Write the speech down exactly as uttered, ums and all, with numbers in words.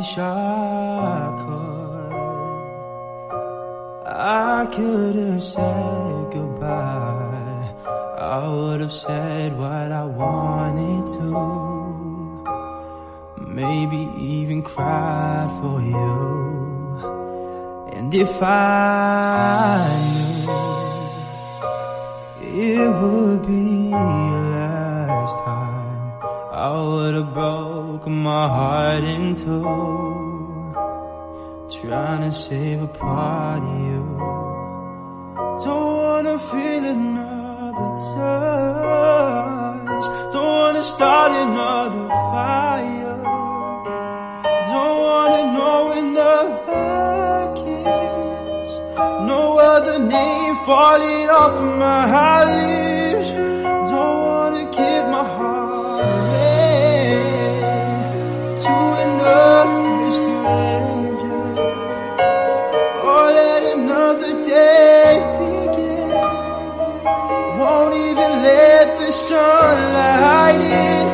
wish I could. I could have said goodbye. I would have said what I wanted to. Maybe even cried for you. And if I knew it would be your last time, I would have broken my heart in two, trying to save a part of you. Don't wanna feel another touch, don't wanna start another fire, don't wanna know another kiss, no other name falling off of my lips. Don't wanna give my heart to another stranger, or let another day begin. Won't even let the sunlight in.